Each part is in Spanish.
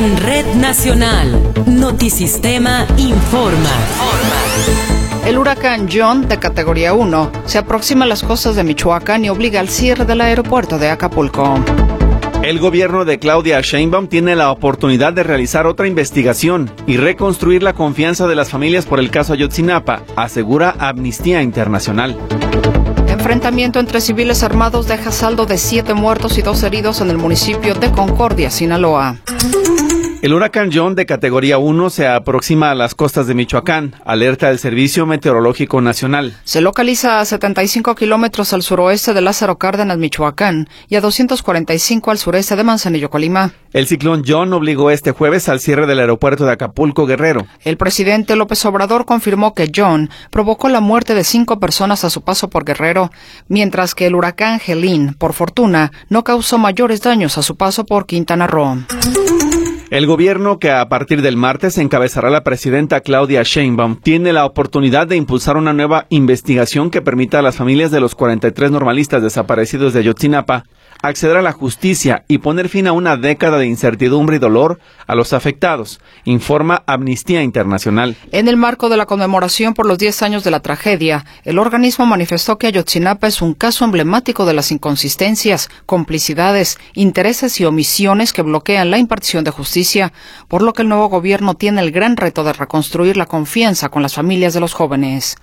En Red Nacional, Notisistema informa. El huracán John, de categoría 1, se aproxima a las costas de Michoacán y obliga al cierre del aeropuerto de Acapulco. El gobierno de Claudia Sheinbaum tiene la oportunidad de realizar otra investigación y reconstruir la confianza de las familias por el caso Ayotzinapa, asegura Amnistía Internacional. Enfrentamiento entre civiles armados deja saldo de 7 muertos y 2 heridos en el municipio de Concordia, Sinaloa. El huracán John, de categoría 1, se aproxima a las costas de Michoacán, alerta del Servicio Meteorológico Nacional. Se localiza a 75 kilómetros al suroeste de Lázaro Cárdenas, Michoacán, y a 245 al sureste de Manzanillo, Colima. El ciclón John obligó este jueves al cierre del aeropuerto de Acapulco, Guerrero. El presidente López Obrador confirmó que John provocó la muerte de 5 personas a su paso por Guerrero, mientras que el huracán Helene, por fortuna, no causó mayores daños a su paso por Quintana Roo. El gobierno, que a partir del martes encabezará la presidenta Claudia Sheinbaum, tiene la oportunidad de impulsar una nueva investigación que permita a las familias de los 43 normalistas desaparecidos de Ayotzinapa acceder a la justicia y poner fin a una década de incertidumbre y dolor a los afectados, informa Amnistía Internacional. En el marco de la conmemoración por los 10 años de la tragedia, el organismo manifestó que Ayotzinapa es un caso emblemático de las inconsistencias, complicidades, intereses y omisiones que bloquean la impartición de justicia, por lo que el nuevo gobierno tiene el gran reto de reconstruir la confianza con las familias de los jóvenes.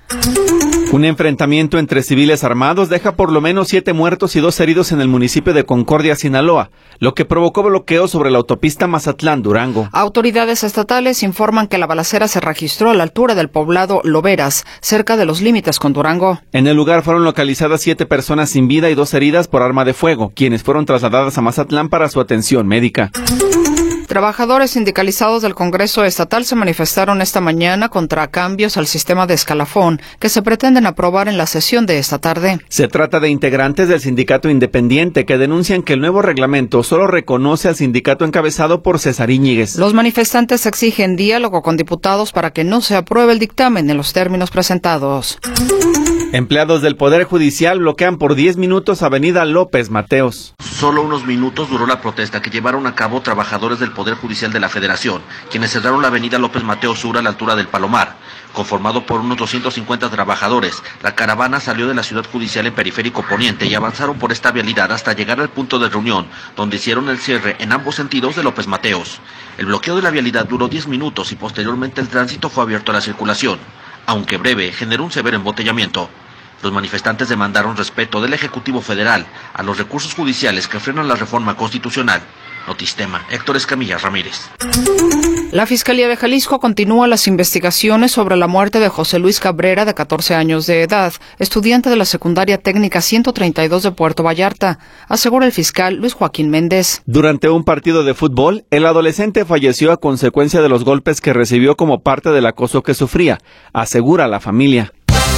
Un enfrentamiento entre civiles armados deja por lo menos 7 muertos y 2 heridos en el municipio de Concordia, Sinaloa, lo que provocó bloqueos sobre la autopista Mazatlán-Durango. Autoridades estatales informan que la balacera se registró a la altura del poblado Loberas, cerca de los límites con Durango. En el lugar fueron localizadas 7 personas sin vida y 2 heridas por arma de fuego, quienes fueron trasladadas a Mazatlán para su atención médica. Trabajadores sindicalizados del Congreso Estatal se manifestaron esta mañana contra cambios al sistema de escalafón que se pretenden aprobar en la sesión de esta tarde. Se trata de integrantes del sindicato independiente que denuncian que el nuevo reglamento solo reconoce al sindicato encabezado por César Íñiguez. Los manifestantes exigen diálogo con diputados para que no se apruebe el dictamen en los términos presentados. Empleados del Poder Judicial bloquean por 10 minutos Avenida López Mateos. Solo unos minutos duró la protesta que llevaron a cabo trabajadores del Poder Judicial de la Federación, quienes cerraron la Avenida López Mateos Sur a la altura del Palomar. Conformado por unos 250 trabajadores, la caravana salió de la Ciudad Judicial en Periférico Poniente y avanzaron por esta vialidad hasta llegar al punto de reunión, donde hicieron el cierre en ambos sentidos de López Mateos. El bloqueo de la vialidad duró 10 minutos y posteriormente el tránsito fue abierto a la circulación. Aunque breve, generó un severo embotellamiento. Los manifestantes demandaron respeto del Ejecutivo Federal a los recursos judiciales que frenan la reforma constitucional. Notistema, Héctor Escamilla Ramírez. La Fiscalía de Jalisco continúa las investigaciones sobre la muerte de José Luis Cabrera, de 14 años de edad, estudiante de la Secundaria Técnica 132 de Puerto Vallarta, asegura el fiscal Luis Joaquín Méndez. Durante un partido de fútbol, el adolescente falleció a consecuencia de los golpes que recibió como parte del acoso que sufría, asegura la familia.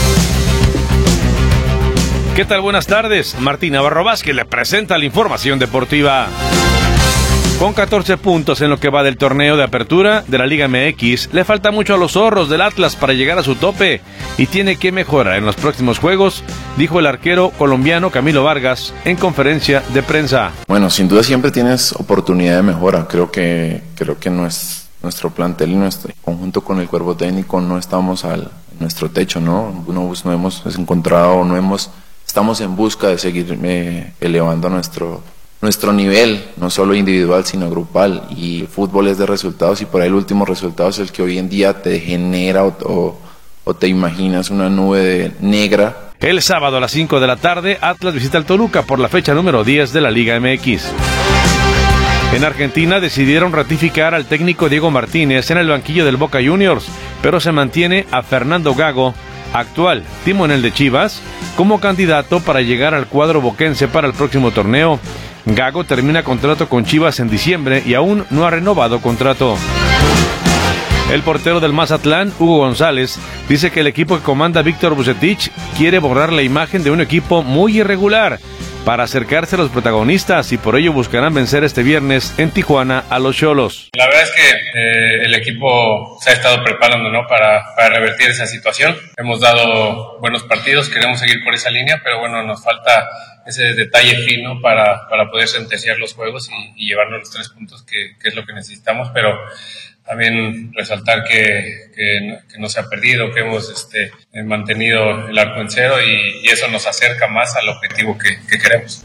¿Qué tal? Buenas tardes. Martín Navarro Vázquez le presenta la información deportiva. Con 14 puntos en lo que va del torneo de apertura de la Liga MX, le falta mucho a los zorros del Atlas para llegar a su tope y tiene que mejorar en los próximos juegos, dijo el arquero colombiano Camilo Vargas en conferencia de prensa. Bueno, sin duda siempre tienes oportunidad de mejora. Creo que no es nuestro plantel y nuestro conjunto con el cuerpo técnico no estamos a nuestro techo, ¿no? No hemos encontrado, estamos en busca de seguir elevando nuestro nivel, no solo individual sino grupal, y el fútbol es de resultados y por ahí el último resultado es el que hoy en día te genera o te imaginas una nube negra. El sábado a las 5 de la tarde, Atlas visita al Toluca por la fecha número 10 de la Liga MX. En Argentina decidieron ratificar al técnico Diego Martínez en el banquillo del Boca Juniors, pero se mantiene a Fernando Gago, actual timonel de Chivas, como candidato para llegar al cuadro boquense para el próximo torneo. Gago termina contrato con Chivas en diciembre y aún no ha renovado contrato. El portero del Mazatlán, Hugo González, dice que el equipo que comanda Víctor Vucetich quiere borrar la imagen de un equipo muy irregular para acercarse a los protagonistas y por ello buscarán vencer este viernes en Tijuana a los Xolos. La verdad es que el equipo se ha estado preparando, ¿no? para revertir esa situación. Hemos dado buenos partidos, queremos seguir por esa línea, pero bueno, nos falta ese detalle fino para poder sentenciar los juegos y llevarnos los 3 puntos que es lo que necesitamos, pero también resaltar que no se ha perdido, que hemos mantenido el arco en cero y eso nos acerca más al objetivo que queremos.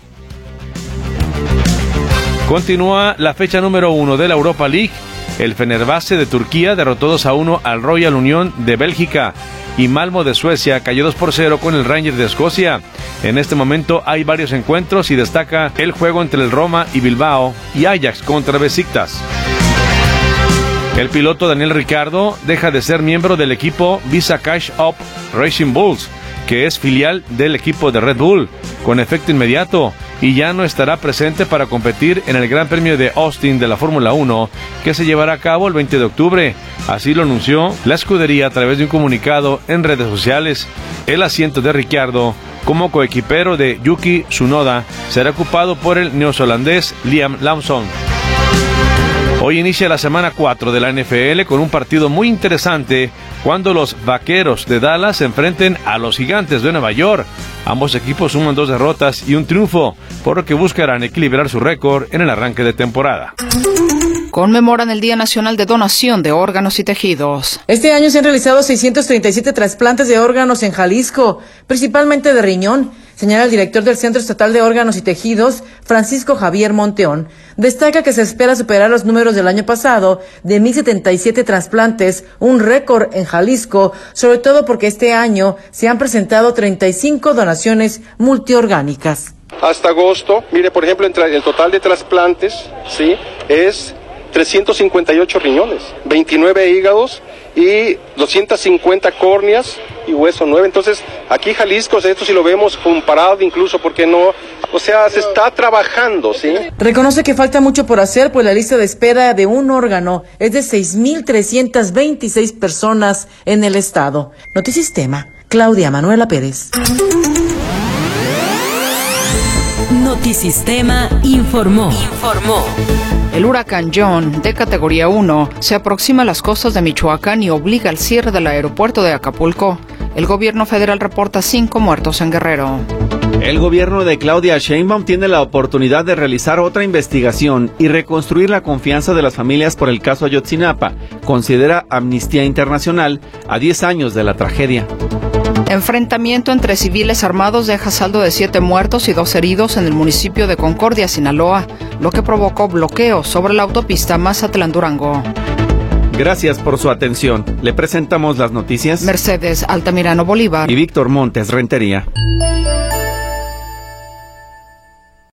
Continúa la fecha número 1 de la Europa League. El Fenerbahce de Turquía derrotó 2-1 al Royal Union de Bélgica y Malmo de Suecia cayó 2-0 con el Rangers de Escocia. En este momento hay varios encuentros y destaca el juego entre el Roma y Bilbao y Ajax contra Besiktas. El piloto Daniel Ricciardo deja de ser miembro del equipo Visa Cash Up Racing Bulls, que es filial del equipo de Red Bull, con efecto inmediato, y ya no estará presente para competir en el Gran Premio de Austin de la Fórmula 1, que se llevará a cabo el 20 de octubre. Así lo anunció la escudería a través de un comunicado en redes sociales. El asiento de Ricciardo como coequipero de Yuki Tsunoda será ocupado por el neozelandés Liam Lawson. Hoy inicia la semana 4 de la NFL con un partido muy interesante cuando los Vaqueros de Dallas se enfrenten a los Gigantes de Nueva York. Ambos equipos suman 2 derrotas y un triunfo, por lo que buscarán equilibrar su récord en el arranque de temporada. Conmemoran el Día Nacional de Donación de Órganos y Tejidos. Este año se han realizado 637 trasplantes de órganos en Jalisco, principalmente de riñón, señala el director del Centro Estatal de Órganos y Tejidos, Francisco Javier Monteón. Destaca que se espera superar los números del año pasado de 1,077 trasplantes, un récord en Jalisco, sobre todo porque este año se han presentado 35 donaciones multiorgánicas. Hasta agosto, mire, por ejemplo, entre el total de trasplantes, ¿sí?, es 358 riñones, 29 hígados y 250 córneas y hueso 9. Entonces, aquí Jalisco, esto si lo vemos comparado incluso, porque no, o sea, se está trabajando, ¿sí? Reconoce que falta mucho por hacer, pues la lista de espera de un órgano es de 6,326 personas en el estado. Notisistema, Claudia Manuela Pérez. Notisistema informó. El huracán John, de categoría 1, se aproxima a las costas de Michoacán y obliga al cierre del aeropuerto de Acapulco. El gobierno federal reporta 5 muertos en Guerrero. El gobierno de Claudia Sheinbaum tiene la oportunidad de realizar otra investigación y reconstruir la confianza de las familias por el caso Ayotzinapa, considera Amnistía Internacional, a 10 años de la tragedia. Enfrentamiento entre civiles armados deja saldo de 7 muertos y 2 heridos en el municipio de Concordia, Sinaloa, lo que provocó bloqueos sobre la autopista Mazatlán-Durango. Gracias por su atención. Le presentamos las noticias. Mercedes Altamirano Bolívar y Víctor Montes Rentería.